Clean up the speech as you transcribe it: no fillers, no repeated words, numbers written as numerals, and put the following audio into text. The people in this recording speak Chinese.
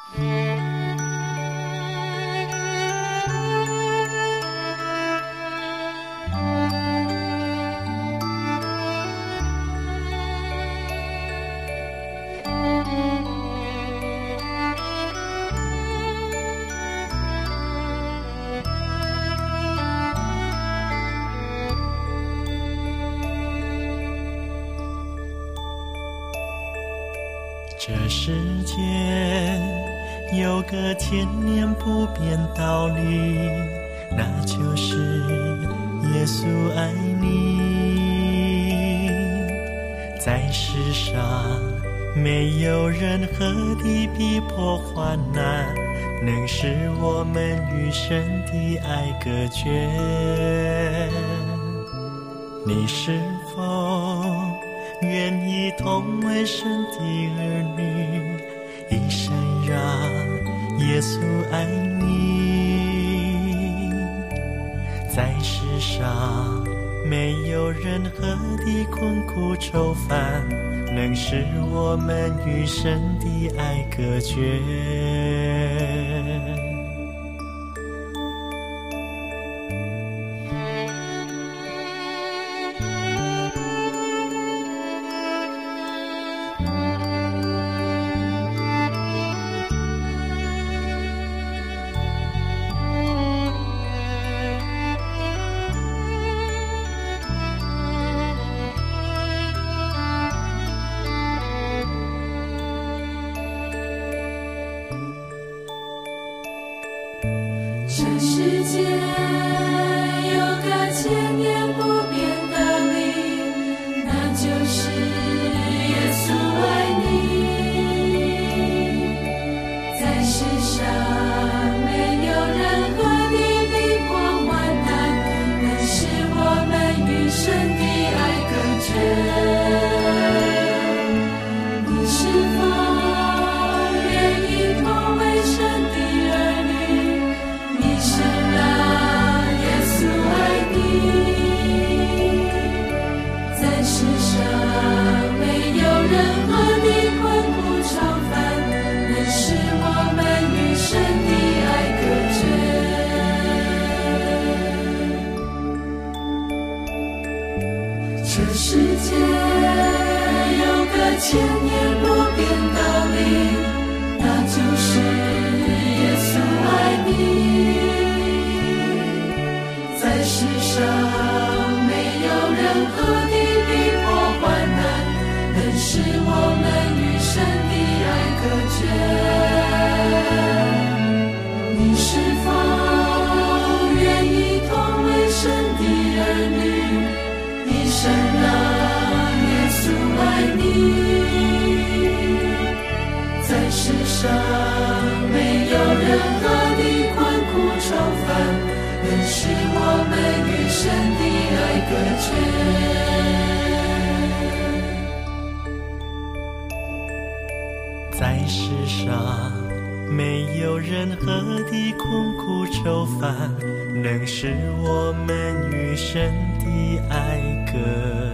这世间有个千年不变道理，那就是耶稣爱你。在世上没有任何的逼迫患难能使我们与神的爱隔绝。你是否愿意同为神的儿女，一生让耶稣爱你？在世上没有任何的困苦愁烦能使我们与神的爱隔绝。 这世间有个千年不变的理，那就是耶稣爱你。在世上没有任何的逼迫患难能使我们与神的爱隔绝。你是否愿意同为神的儿女，一生让耶稣爱你？在世上没有任何的困苦愁烦能使我们与神的爱隔绝。这世界有个千年不变道理，那就是耶稣爱你。在世上没有任何的逼迫患难能使我们与神的爱隔绝。你是否愿意同为神的儿女，一生让耶稣爱你？在世上没有任何的困苦愁烦能使我们与神的爱隔绝。 在世上没有任何的困苦愁烦能使我们与神的爱隔